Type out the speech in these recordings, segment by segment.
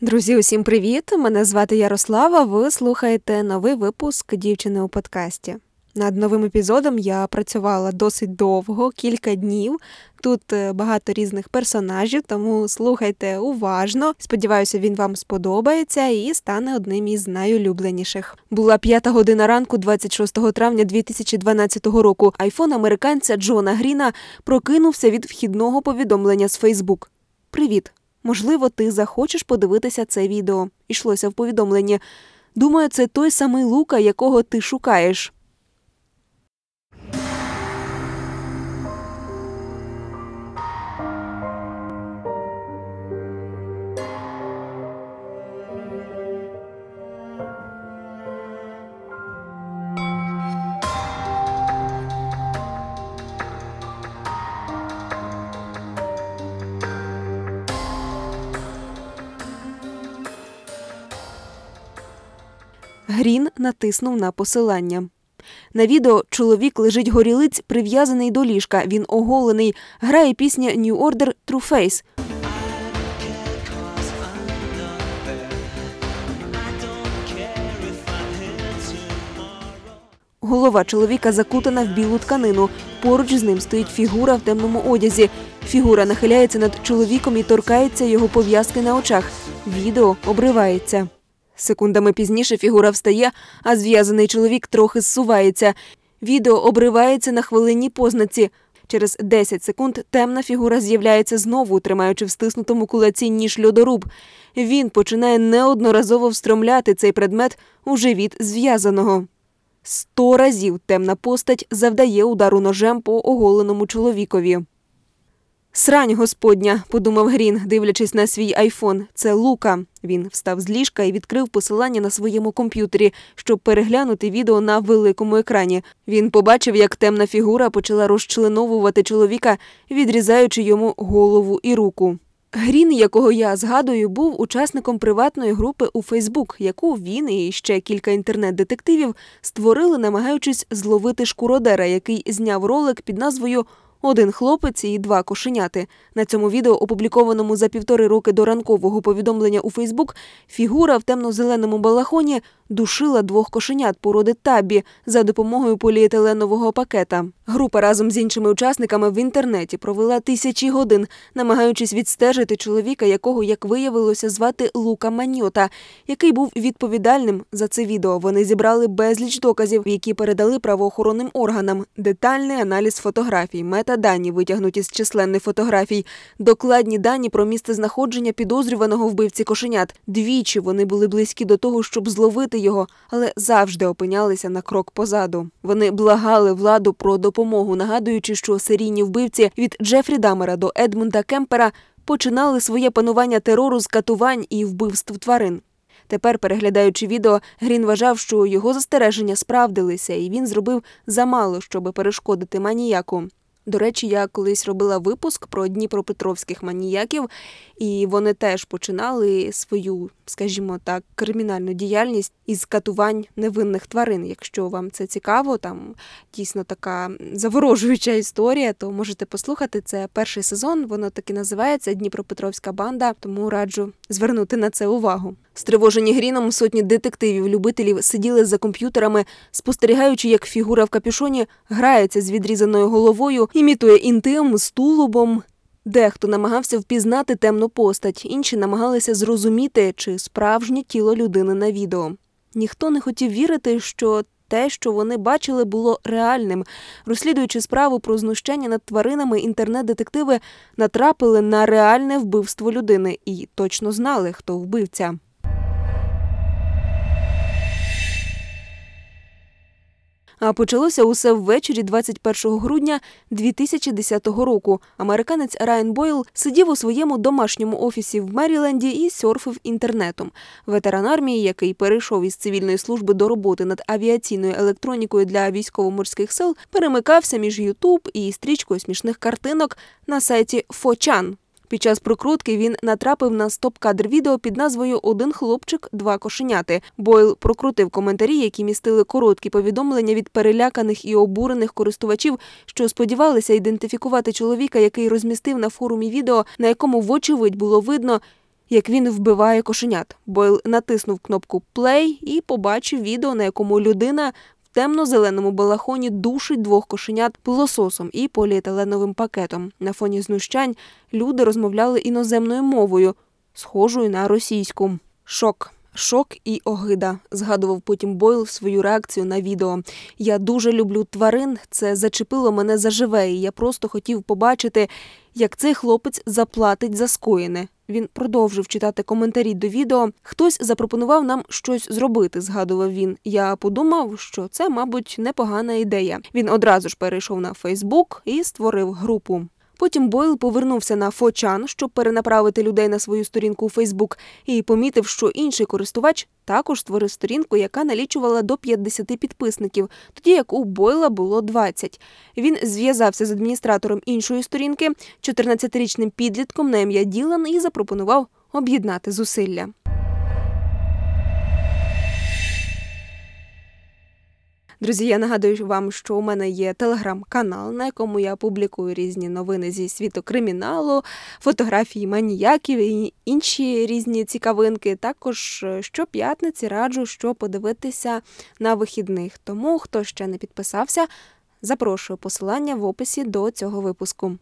Друзі, усім привіт! Мене звати Ярослава, ви слухаєте новий випуск «Дівчини у подкасті». Над новим епізодом я працювала досить довго, кілька днів. Тут багато різних персонажів, тому слухайте уважно. Сподіваюся, він вам сподобається і стане одним із найулюбленіших. Була 5 година ранку 26 травня 2012 року. Айфон американця Джона Гріна прокинувся від вхідного повідомлення з Facebook. «Привіт! Можливо, ти захочеш подивитися це відео». Ішлося в повідомленні. «Думаю, це той самий Лука, якого ти шукаєш». Грін натиснув на посилання. На відео чоловік лежить горілиць, прив'язаний до ліжка. Він оголений. Грає пісня New Order True Face. Голова чоловіка закутана в білу тканину. Поруч з ним стоїть фігура в темному одязі. Фігура нахиляється над чоловіком і торкається його пов'язки на очах. Відео обривається. Секундами пізніше фігура встає, а зв'язаний чоловік трохи зсувається. Відео обривається на хвилинній познаці. Через 10 секунд темна фігура з'являється знову, тримаючи в стиснутому кулаці ніж-льодоруб. Він починає неодноразово встромляти цей предмет у живіт зв'язаного. 100 разів темна постать завдає удару ножем по оголеному чоловікові. «Срань господня», – подумав Грін, дивлячись на свій айфон. «Це Лука». Він встав з ліжка і відкрив посилання на своєму комп'ютері, щоб переглянути відео на великому екрані. Він побачив, як темна фігура почала розчленовувати чоловіка, відрізаючи йому голову і руку. Грін, якого я згадую, був учасником приватної групи у Фейсбук, яку він і ще кілька інтернет-детективів створили, намагаючись зловити шкуродера, який зняв ролик під назвою «Один хлопець і 2 кошеняти». На цьому відео, опублікованому за 1,5 роки до ранкового повідомлення у Фейсбук, фігура в темно-зеленому балахоні душила 2 кошенят породи Таббі за допомогою поліетиленового пакета. Група разом з іншими учасниками в інтернеті провела тисячі годин, намагаючись відстежити чоловіка, якого, як виявилося, звати Лука Маньота, який був відповідальним за це відео. Вони зібрали безліч доказів, які передали правоохоронним органам. Детальний аналіз фотографій, метадані, витягнуті з численних фотографій, докладні дані про місцезнаходження підозрюваного вбивці кошенят. Двічі вони були близькі до того, щоб зловити його, але завжди опинялися на крок позаду. Вони благали владу про допомогу, нагадуючи, що серійні вбивці від Джефрі Даммера до Едмунда Кемпера починали своє панування терору з катувань і вбивств тварин. Тепер, переглядаючи відео, Грін вважав, що його застереження справдилися, і він зробив замало, щоб перешкодити маніяку. До речі, я колись робила випуск про дніпропетровських маніяків, і вони теж починали свою, скажімо так, кримінальну діяльність із катувань невинних тварин. Якщо вам це цікаво, там дійсно така заворожуюча історія, то можете послухати. Це 1-й сезон, воно так і називається «Дніпропетровська банда», тому раджу звернути на це увагу. Стривожені Гріном сотні детективів-любителів сиділи за комп'ютерами, спостерігаючи, як фігура в капюшоні грається з відрізаною головою, імітує інтим з тулубом. Дехто намагався впізнати темну постать, інші намагалися зрозуміти, чи справжнє тіло людини на відео. Ніхто не хотів вірити, що те, що вони бачили, було реальним. Розслідуючи справу про знущання над тваринами, інтернет-детективи натрапили на реальне вбивство людини і точно знали, хто вбивця. А почалося усе ввечері 21 грудня 2010 року. Американець Райан Бойл сидів у своєму домашньому офісі в Меріленді і серфив інтернетом. Ветеран армії, який перейшов із цивільної служби до роботи над авіаційною електронікою для військово-морських сил, перемикався між YouTube і стрічкою смішних картинок на сайті 4chan. Під час прокрутки він натрапив на стоп-кадр відео під назвою «Один хлопчик, 2 кошеняти». Бойл прокрутив коментарі, які містили короткі повідомлення від переляканих і обурених користувачів, що сподівалися ідентифікувати чоловіка, який розмістив на форумі відео, на якому вочевидь було видно, як він вбиває кошенят. Бойл натиснув кнопку «Play» і побачив відео, на якому людина в темно-зеленому балахоні душить 2 кошенят пилососом і поліетиленовим пакетом. На фоні знущань люди розмовляли іноземною мовою, схожою на російську. Шок і огида, згадував потім Бойл свою реакцію на відео. «Я дуже люблю тварин, це зачепило мене заживе, і я просто хотів побачити, як цей хлопець заплатить за скоєне». Він продовжив читати коментарі до відео. «Хтось запропонував нам щось зробити», – згадував він. «Я подумав, що це, мабуть, непогана ідея». Він одразу ж перейшов на Фейсбук і створив групу. Потім Бойл повернувся на 4chan, щоб перенаправити людей на свою сторінку у Фейсбук, і помітив, що інший користувач також створив сторінку, яка налічувала до 50 підписників, тоді як у Бойла було 20. Він зв'язався з адміністратором іншої сторінки, 14-річним підлітком на ім'я Ділан, і запропонував об'єднати зусилля. Друзі, я нагадую вам, що у мене є телеграм-канал, на якому я публікую різні новини зі світу криміналу, фотографії маніяків і інші різні цікавинки. Також щоп'ятниці раджу, що подивитися на вихідних. Тому, хто ще не підписався, запрошую, посилання в описі до цього випуску.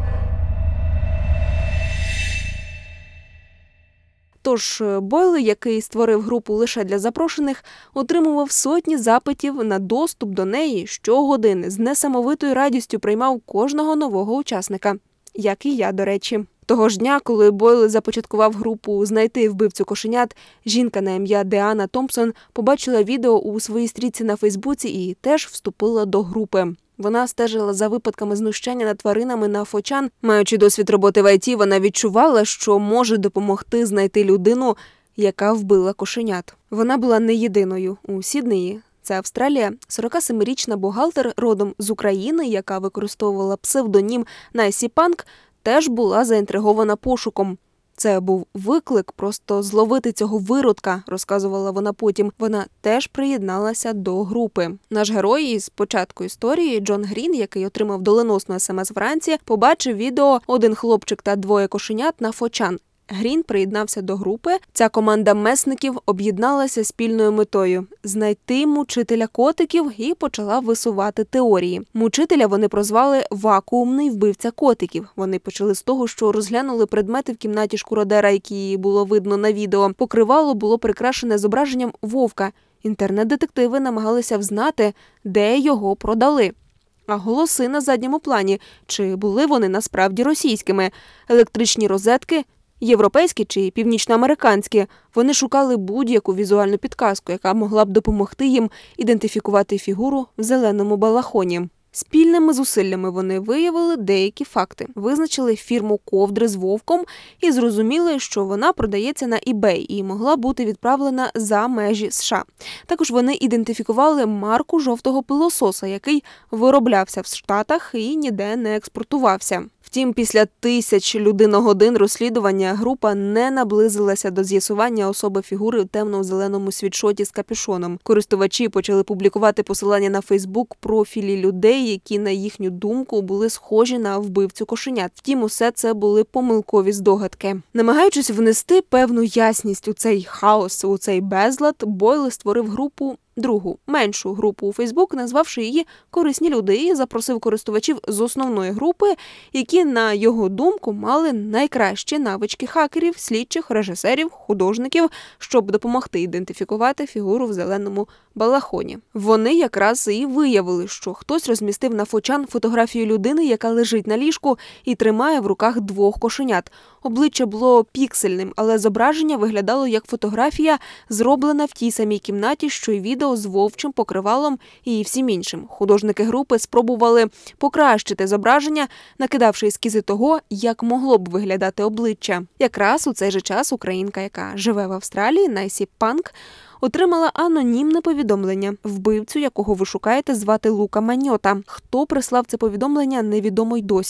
Тож Бойл, який створив групу лише для запрошених, отримував сотні запитів на доступ до неї щогодини, з несамовитою радістю приймав кожного нового учасника. Як і я, до речі. Того ж дня, коли Бойл започаткував групу «Знайти вбивцю кошенят», жінка на ім'я Деана Томпсон побачила відео у своїй стрічці на Фейсбуці і теж вступила до групи. Вона стежила за випадками знущання над тваринами на 4chan. Маючи досвід роботи в ІТ, вона відчувала, що може допомогти знайти людину, яка вбила кошенят. Вона була не єдиною. У Сіднеї, це Австралія, 47-річна бухгалтер родом з України, яка використовувала псевдонім Найсі Панк, теж була заінтригована пошуком. Це був виклик просто зловити цього виродка, розказувала вона потім. Вона теж приєдналася до групи. Наш герой із початку історії, Джон Грін, який отримав доленосну СМС вранці, побачив відео «Один хлопчик та 2 кошенят» на 4chan. Грін приєднався до групи. Ця команда месників об'єдналася спільною метою – знайти мучителя котиків і почала висувати теорії. Мучителя вони прозвали «вакуумний вбивця котиків». Вони почали з того, що розглянули предмети в кімнаті шкуродера, які було видно на відео. Покривало було прикрашене зображенням вовка. Інтернет-детективи намагалися взнати, де його продали. А голоси на задньому плані – чи були вони насправді російськими? Електричні розетки – європейські чи північноамериканські, вони шукали будь-яку візуальну підказку, яка могла б допомогти їм ідентифікувати фігуру в зеленому балахоні. Спільними зусиллями вони виявили деякі факти. Визначили фірму ковдри з вовком і зрозуміли, що вона продається на eBay і могла бути відправлена за межі США. Також вони ідентифікували марку жовтого пилососа, який вироблявся в Штатах і ніде не експортувався. Втім, після 1000 людиногодин розслідування група не наблизилася до з'ясування особи фігури в темно-зеленому світшоті з капюшоном. Користувачі почали публікувати посилання на Фейсбук профілі людей, які, на їхню думку, були схожі на вбивцю кошенят. Втім, усе це були помилкові здогадки. Намагаючись внести певну ясність у цей хаос, у цей безлад, Бойл створив групу, другу, меншу групу у Фейсбук, назвавши її «Корисні люди», і запросив користувачів з основної групи, які, на його думку, мали найкращі навички хакерів, слідчих, режисерів, художників, щоб допомогти ідентифікувати фігуру в зеленому балахоні. Вони якраз і виявили, що хтось розмістив на 4chan фотографію людини, яка лежить на ліжку і тримає в руках 2 кошенят. Обличчя було піксельним, але зображення виглядало як фотографія, зроблена в тій самій кімнаті, що й відео з вовчим покривалом і всім іншим. Художники групи спробували покращити зображення, накидавши ескізи того, як могло б виглядати обличчя. Якраз у цей же час українка, яка живе в Австралії, Найсі Панк, отримала анонімне повідомлення. Вбивцю, якого ви шукаєте, звати Лука Маньота. Хто прислав це повідомлення, невідомо й досі.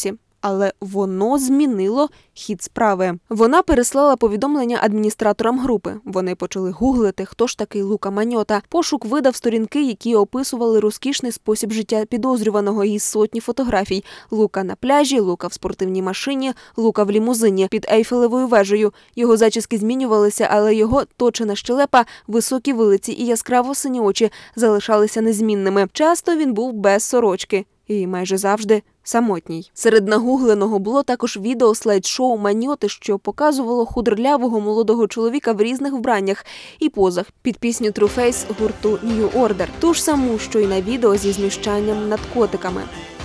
але воно змінило хід справи. Вона переслала повідомлення адміністраторам групи. Вони почали гуглити, хто ж такий Лука Маньота. Пошук видав сторінки, які описували розкішний спосіб життя підозрюваного із сотні фотографій. Лука на пляжі, Лука в спортивній машині, Лука в лімузині під Ейфелевою вежею. Його зачіски змінювалися, але його точена щелепа, високі вилиці і яскраво сині очі залишалися незмінними. Часто він був без сорочки і майже завжди самотній. Серед нагугленого було також відео слайд-шоу Маньоти, що показувало худорлявого молодого чоловіка в різних вбраннях і позах під пісню True Face гурту New Order. Ту ж саму, що й на відео зі знущанням над котиками.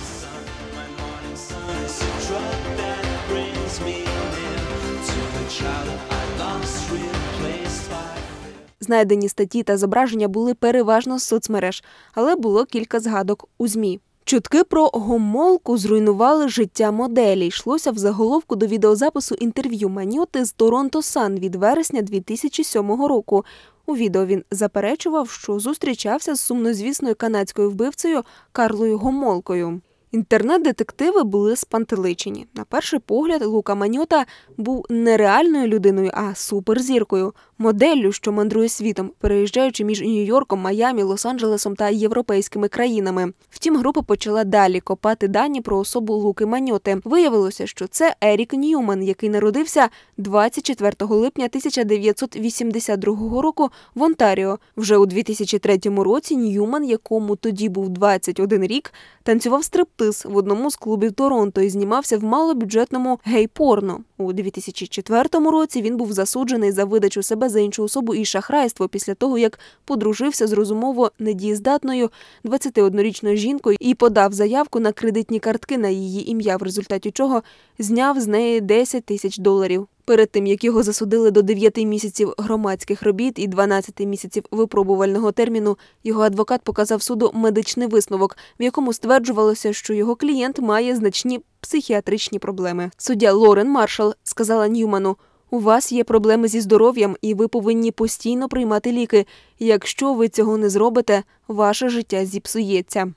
Знайдені статті та зображення були переважно з соцмереж, але було кілька згадок у ЗМІ. Чутки про гомолку зруйнували життя моделі. Йшлося в заголовку до відеозапису інтерв'ю Маньоти з Toronto Sun від вересня 2007 року. У відео він заперечував, що зустрічався з сумнозвісною канадською вбивцею Карлою Гомолкою. Інтернет-детективи були спантеличені. На перший погляд, Лука Маньота був не реальною людиною, а суперзіркою. Моделлю, що мандрує світом, переїжджаючи між Нью-Йорком, Майамі, Лос-Анджелесом та європейськими країнами. Втім, група почала далі копати дані про особу Луки Маньоти. Виявилося, що це Ерік Ньюман, який народився 24 липня 1982 року в Онтаріо. Вже у 2003 році Ньюман, якому тоді був 21 рік, танцював стриптиз в одному з клубів Торонто і знімався в малобюджетному гей-порно. У 2004 році він був засуджений за видачу себе за іншу особу і шахрайство після того, як подружився з розумово недієздатною 21-річною жінкою і подав заявку на кредитні картки на її ім'я, в результаті чого зняв з неї $10 тисяч. Перед тим, як його засудили до 9 місяців громадських робіт і 12 місяців випробувального терміну, його адвокат показав суду медичний висновок, в якому стверджувалося, що його клієнт має значні психіатричні проблеми. Суддя Лорен Маршал сказала Ньюману: «У вас є проблеми зі здоров'ям, і ви повинні постійно приймати ліки. Якщо ви цього не зробите, ваше життя зіпсується».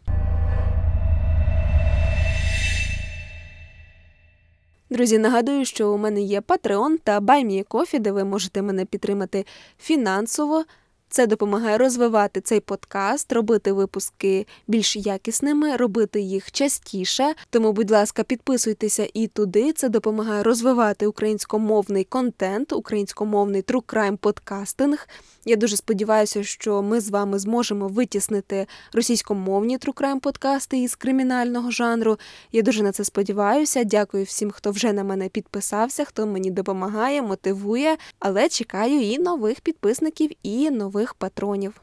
Друзі, нагадую, що у мене є Patreon та Buy Me Coffee, де ви можете мене підтримати фінансово. Це допомагає розвивати цей подкаст, робити випуски більш якісними, робити їх частіше. Тому, будь ласка, підписуйтеся і туди. Це допомагає розвивати українськомовний контент, українськомовний true crime подкастинг. Я дуже сподіваюся, що ми з вами зможемо витіснити російськомовні true crime подкасти із кримінального жанру. Я дуже на це сподіваюся. Дякую всім, хто вже на мене підписався, хто мені допомагає, мотивує. Але чекаю і нових підписників, і нових патронів.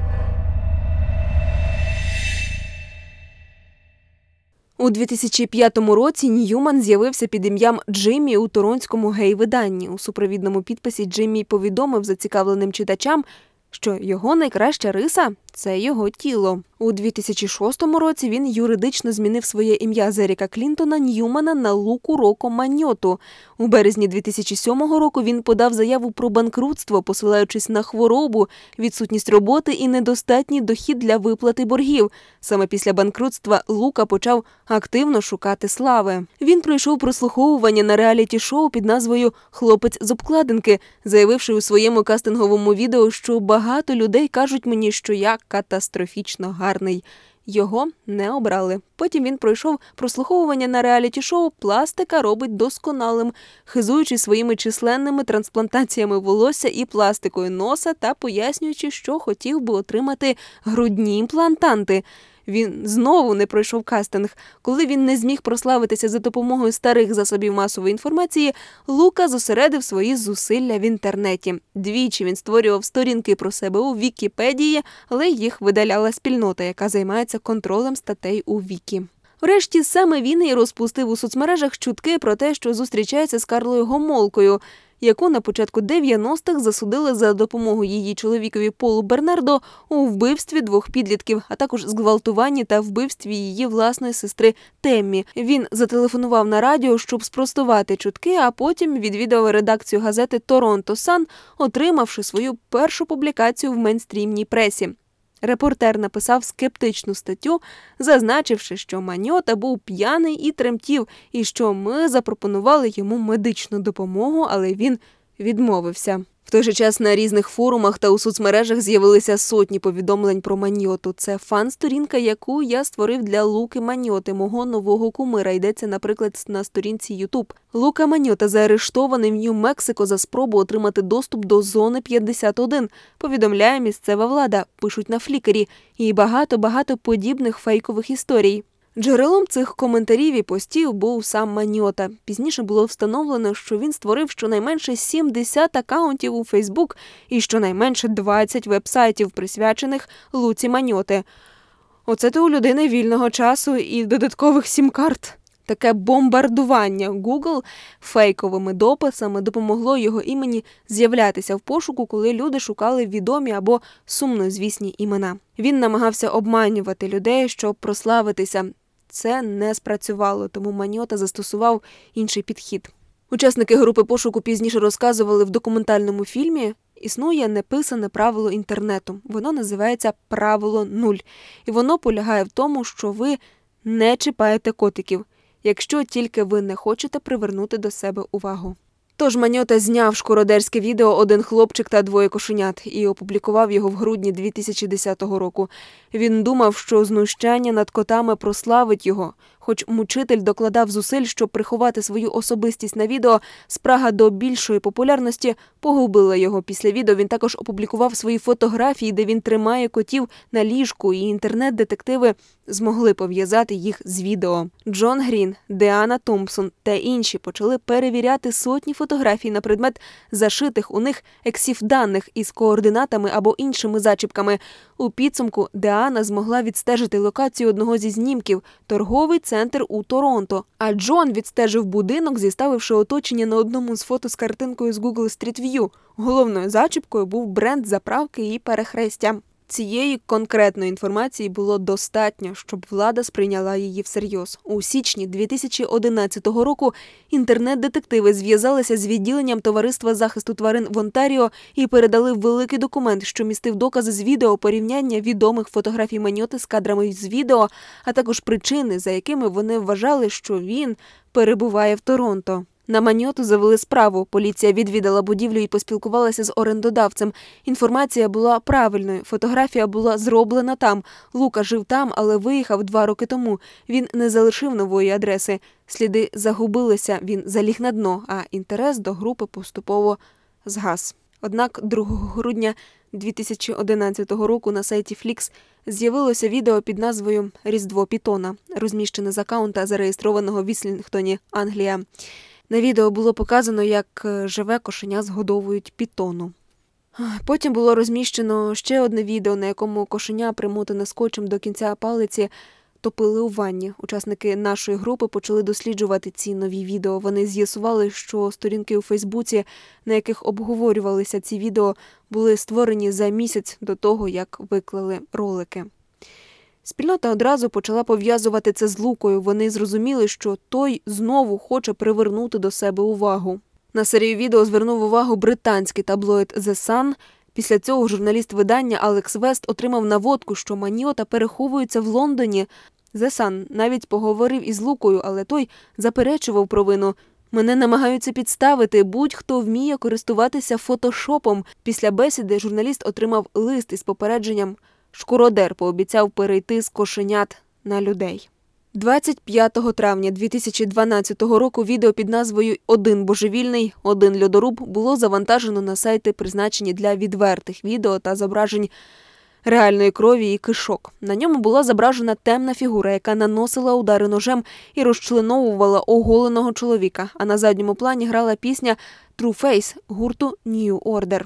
У 2005 році Ньюман з'явився під ім'ям Джиммі у торонському гей-виданні. У супровідному підписі Джиммі повідомив зацікавленим читачам, що його найкраща риса – це його тіло. У 2006 році він юридично змінив своє ім'я з Еріка Клінтона Ньюмана на Луку Роко Маньоту. У березні 2007 року він подав заяву про банкрутство, посилаючись на хворобу, відсутність роботи і недостатній дохід для виплати боргів. Саме після банкрутства Лука почав активно шукати слави. Він пройшов прослуховування на реаліті-шоу під назвою «Хлопець з обкладинки», заявивши у своєму кастинговому відео, що багато людей кажуть мені, що я катастрофічно гарний. Його не обрали. Потім він пройшов прослуховування на реаліті-шоу «Пластика робить досконалим», хизуючи своїми численними трансплантаціями волосся і пластикою носа та пояснюючи, що хотів би отримати грудні імплантанти. Він знову не пройшов кастинг. Коли він не зміг прославитися за допомогою старих засобів масової інформації, Лука зосередив свої зусилля в інтернеті. Двічі він створював сторінки про себе у Вікіпедії, але їх видаляла спільнота, яка займається контролем статей у Вікі. Врешті саме він і розпустив у соцмережах чутки про те, що зустрічається з Карлою Гомолкою, яку на початку 90-х засудили за допомогу її чоловікові Полу Бернардо у вбивстві 2 підлітків, а також зґвалтуванні та вбивстві її власної сестри Теммі. Він зателефонував на радіо, щоб спростувати чутки, а потім відвідав редакцію газети Toronto Sun, отримавши свою першу публікацію в мейнстрімній пресі. Репортер написав скептичну статтю, зазначивши, що Маньота був п'яний і тремтів, і що ми запропонували йому медичну допомогу, але він відмовився. В той же час на різних форумах та у соцмережах з'явилися сотні повідомлень про Маньоту. Це фан-сторінка, яку я створив для Луки Маньоти, мого нового кумира. Йдеться, наприклад, на сторінці YouTube. Лука Маньота заарештований в Нью-Мексико за спробу отримати доступ до зони 51, повідомляє місцева влада, пишуть на Флікері. І багато подібних фейкових історій. Джерелом цих коментарів і постів був сам Маньота. Пізніше було встановлено, що він створив щонайменше 70 акаунтів у Фейсбук і щонайменше 20 веб-сайтів, присвячених Луці Маньоти. Оце то у людини вільного часу і додаткових сім-карт. Таке бомбардування Google фейковими дописами допомогло його імені з'являтися в пошуку, коли люди шукали відомі або сумнозвісні імена. Він намагався обманювати людей, щоб прославитися. Це не спрацювало, тому Маньота застосував інший підхід. Учасники групи пошуку пізніше розказували, в документальному фільмі існує неписане правило інтернету. Воно називається «Правило 0». І воно полягає в тому, що ви не чіпаєте котиків, якщо тільки ви не хочете привернути до себе увагу. Тож Маньота зняв шкуродерське відео «Один хлопчик та двоє кошенят» і опублікував його в грудні 2010 року. Він думав, що знущання над котами прославить його. Хоч мучитель докладав зусиль, щоб приховати свою особистість на відео, спрага до більшої популярності погубила його. Після відео він також опублікував свої фотографії, де він тримає котів на ліжку, і інтернет-детективи змогли пов'язати їх з відео. Джон Грін, Діана Томпсон та інші почали перевіряти сотні фотографій на предмет зашитих у них ексіф-даних із координатами або іншими зачіпками. У підсумку Діана змогла відстежити локацію одного зі знімків – торговий центр у Торонто. А Джон відстежив будинок, зіставивши оточення на одному з фото з картинкою з Google Street View. Головною зачіпкою був бренд заправки і перехрестя. Цієї конкретної інформації було достатньо, щоб влада сприйняла її всерйоз. У січні 2011 року інтернет-детективи зв'язалися з відділенням Товариства захисту тварин в Онтаріо і передали великий документ, що містив докази з відео порівняння відомих фотографій Маньоти з кадрами з відео, а також причини, за якими вони вважали, що він перебуває в Торонто. На Маньоту завели справу. Поліція відвідала будівлю і поспілкувалася з орендодавцем. Інформація була правильною. Фотографія була зроблена там. Лука жив там, але виїхав 2 роки тому. Він не залишив нової адреси. Сліди загубилися, він заліг на дно, а інтерес до групи поступово згас. Однак 2 грудня 2011 року на сайті Flix з'явилося відео під назвою «Різдво Пітона», розміщене з акаунта, зареєстрованого в Іслінгтоні, Англія. На відео було показано, як живе кошеня згодовують пітону. Потім було розміщено ще одне відео, на якому кошеня, примотане скотчем до кінця палиці, топили у ванні. Учасники нашої групи почали досліджувати ці нові відео. Вони з'ясували, що сторінки у Фейсбуці, на яких обговорювалися ці відео, були створені за місяць до того, як виклали ролики. Спільнота одразу почала пов'язувати це з Лукою. Вони зрозуміли, що той знову хоче привернути до себе увагу. На серію відео звернув увагу британський таблоїд The Sun. Після цього журналіст видання Алекс Вест отримав наводку, що Маньота переховується в Лондоні. The Sun навіть поговорив із Лукою, але той заперечував провину. «Мене намагаються підставити, будь-хто вміє користуватися фотошопом». Після бесіди журналіст отримав лист із попередженням. Шкуродер пообіцяв перейти з кошенят на людей. 25 травня 2012 року відео під назвою «Один божевільний, один льодоруб» було завантажено на сайти, призначені для відвертих відео та зображень реальної крові і кишок. На ньому була зображена темна фігура, яка наносила удари ножем і розчленовувала оголеного чоловіка, а на задньому плані грала пісня «True Face» гурту New Order.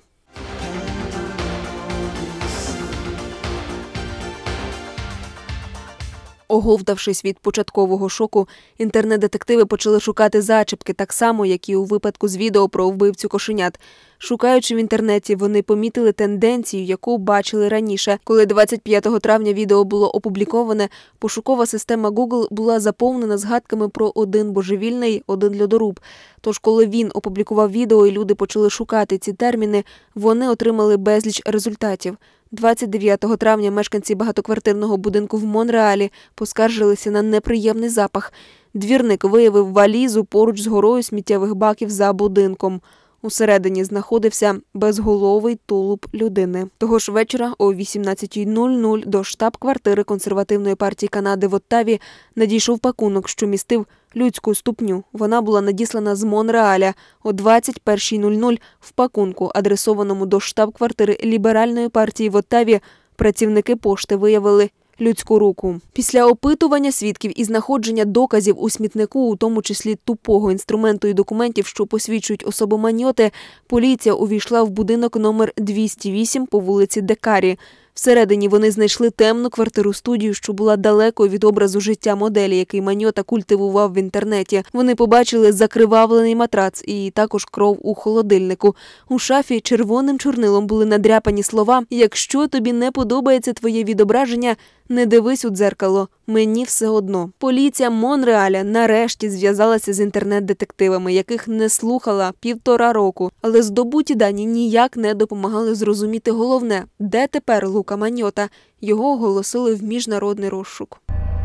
Оговтавшись від початкового шоку, інтернет-детективи почали шукати зачіпки, так само, як і у випадку з відео про вбивцю кошенят. Шукаючи в інтернеті, вони помітили тенденцію, яку бачили раніше. Коли 25 травня відео було опубліковане, пошукова система Google була заповнена згадками про один божевільний, один льодоруб. Тож, коли він опублікував відео і люди почали шукати ці терміни, вони отримали безліч результатів. 29 травня мешканці багатоквартирного будинку в Монреалі поскаржилися на неприємний запах. Двірник виявив валізу поруч з горою сміттєвих баків за будинком. Усередині знаходився безголовий тулуб людини. Того ж вечора о 18:00 до штаб-квартири Консервативної партії Канади в Оттаві надійшов пакунок, що містив людську ступню. Вона була надіслана з Монреаля о 21:00 в пакунку, адресованому до штаб-квартири Ліберальної партії в Оттаві. Працівники пошти виявили людську руку. Після опитування свідків і знаходження доказів у смітнику, у тому числі тупого інструменту і документів, що посвідчують особу Маньйоти, поліція увійшла в будинок номер 208 по вулиці Декарі. Всередині вони знайшли темну квартиру-студію, що була далекою від образу життя моделі, який Маньйота культивував в інтернеті. Вони побачили закривавлений матрац і також кров у холодильнику. У шафі червоним чорнилом були надряпані слова «Якщо тобі не подобається твоє відображення, не дивись у дзеркало, мені все одно». Поліція Монреаля нарешті зв'язалася з інтернет-детективами, яких не слухала 1,5 року. Але здобуті дані ніяк не допомагали зрозуміти головне – де тепер Лука Маньйота. Його оголосили в міжнародний розшук.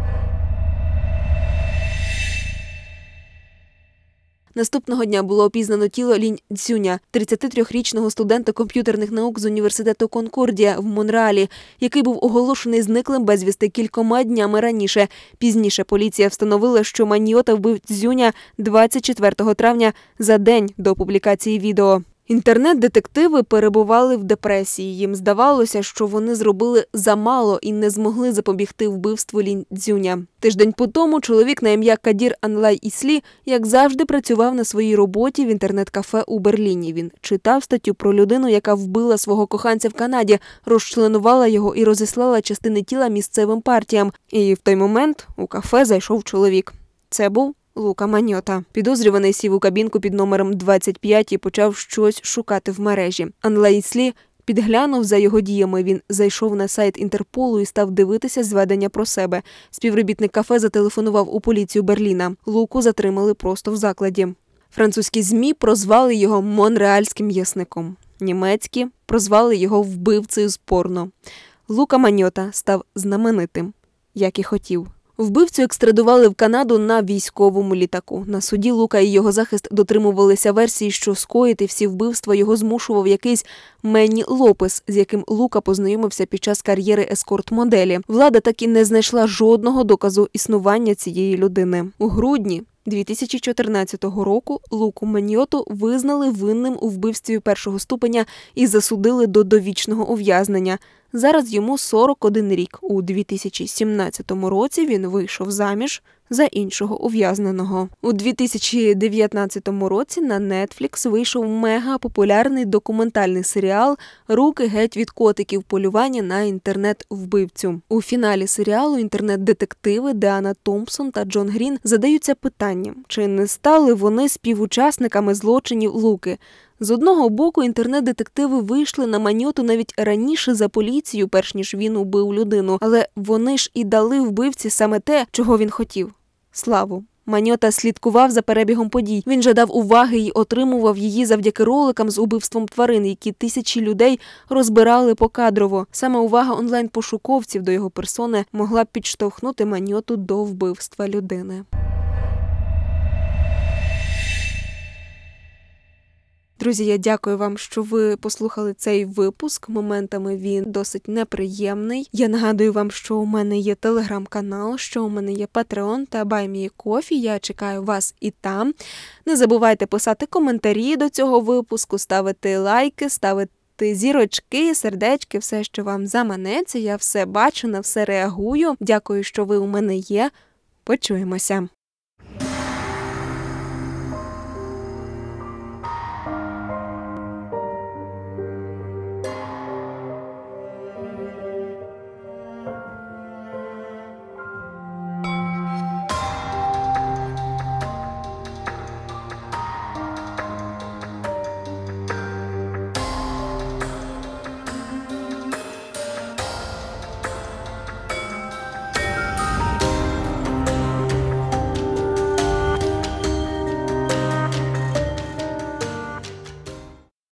Наступного дня було опізнано тіло Лінь Цзюня, 33-річного студента комп'ютерних наук з університету Конкордія в Монреалі, який був оголошений зниклим безвісти кількома днями раніше. Пізніше поліція встановила, що Маньйота вбив Цзюня 24 травня за день до публікації відео. Інтернет-детективи перебували в депресії. Їм здавалося, що вони зробили замало і не змогли запобігти вбивству Лінь Цзюня. Тиждень по тому чоловік на ім'я Кадір Анлай Іслі, як завжди, працював на своїй роботі в інтернет-кафе у Берліні. Він читав статтю про людину, яка вбила свого коханця в Канаді, розчленувала його і розіслала частини тіла місцевим партіям. І в той момент у кафе зайшов чоловік. Це був Лука Маньйота. Підозрюваний сів у кабінку під номером 25 і почав щось шукати в мережі. Анлай Іслі підглянув за його діями. Він зайшов на сайт Інтерполу і став дивитися зведення про себе. Співробітник кафе зателефонував у поліцію Берліна. Луку затримали просто в закладі. Французькі ЗМІ прозвали його монреальським м'ясником. Німецькі прозвали його вбивцею з порно. Лука Маньйота став знаменитим, як і хотів. Вбивцю екстрадували в Канаду на військовому літаку. На суді Лука і його захист дотримувалися версії, що скоїти всі вбивства його змушував якийсь Менні Лопес, з яким Лука познайомився під час кар'єри ескорт-моделі. Влада так і не знайшла жодного доказу існування цієї людини. У грудні 2014 року Луку Маньйоту визнали винним у вбивстві першого ступеня і засудили до довічного ув'язнення. Зараз йому 41 рік. У 2017 році він вийшов заміж за іншого ув'язненого. У 2019 році на Netflix вийшов мегапопулярний документальний серіал «Руки геть від котиків. Полювання на інтернет-вбивцю». У фіналі серіалу інтернет-детективи Діана Томпсон та Джон Грін задаються питанням, чи не стали вони співучасниками злочинів Луки. З одного боку, інтернет-детективи вийшли на Маньйоту навіть раніше за поліцію, перш ніж він убив людину. Але вони ж і дали вбивці саме те, чого він хотів – славу. Маньйота слідкував за перебігом подій. Він жадав уваги і отримував її завдяки роликам з убивством тварин, які тисячі людей розбирали покадрово. Саме увага онлайн-пошуковців до його персони могла б підштовхнути Маньйоту до вбивства людини. Друзі, я дякую вам, що ви послухали цей випуск. Моментами він досить неприємний. Я нагадую вам, що у мене є телеграм-канал, що у мене є Patreon та Buy Me Coffee. Я чекаю вас і там. Не забувайте писати коментарі до цього випуску, ставити лайки, ставити зірочки, сердечки, все, що вам заманеться. Я все бачу, на все реагую. Дякую, що ви у мене є. Почуємося.